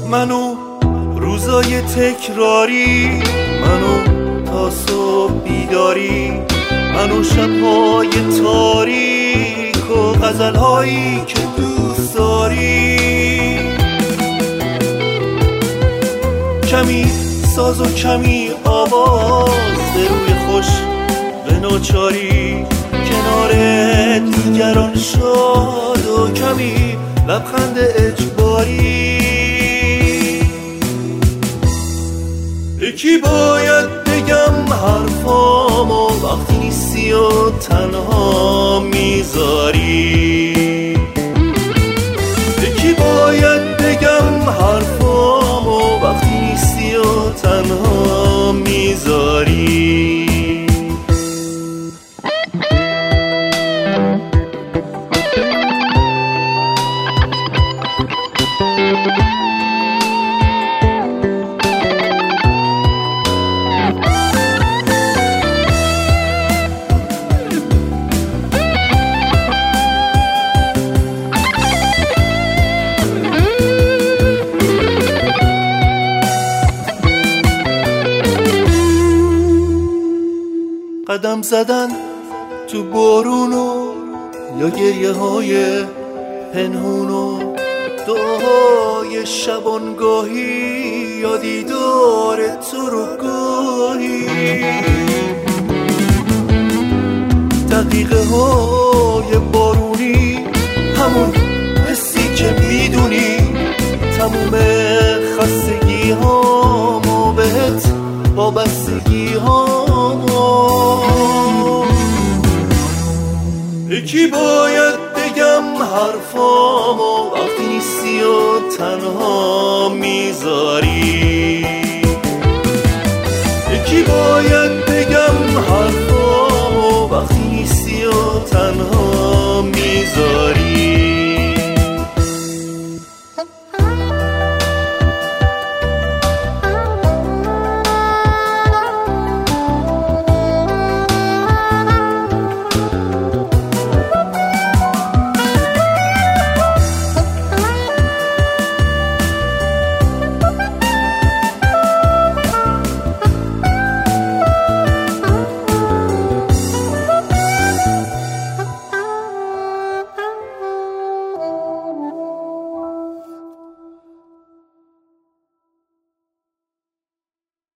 منو روزای تکراری، منو تا صبح بیداری، منو شبهای تاریک و غزلهایی که دوست داری. کمی ساز و کمی آواز به روی خوش به ناچاری، کنار دیگران شاد و کمی لبخند اجباری. یکی باید بگم حرفامو وقتی نیستی و تنها میذاری، یکی باید بگم حرفامو وقتی نیستی و تنها میذاری. قدم زدن تو بارونو یا گریه های پنهونو، دعای شبانگاهی یا دیدار تو رو گاهی، دقیقه های بارونی همون حسی که میدونی، تموم خستگی هامو بهت وابستگی هامو. یکی باید بگم حرفامو وقتی نیستی و تنها میذاری، یکی باید